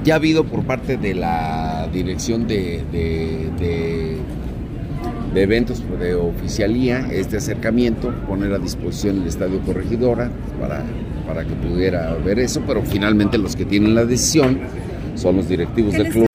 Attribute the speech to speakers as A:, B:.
A: Ya ha habido por parte de la dirección de eventos de oficialía este acercamiento, poner a disposición el Estadio Corregidora para que pudiera ver eso, pero finalmente los que tienen la decisión son los directivos del club.